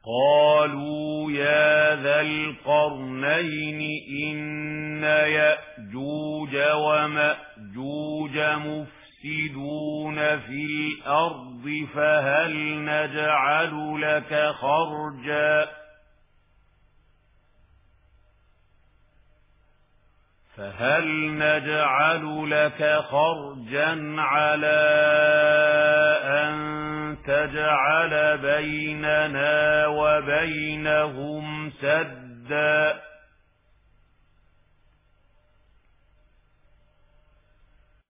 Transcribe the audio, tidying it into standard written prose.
قالوا يا ذا القرنين إن يأجوج ومأجوج مفسدون في الأرض فهل نجعل لك خرجا على أن تجعل بيننا وبينهم سدا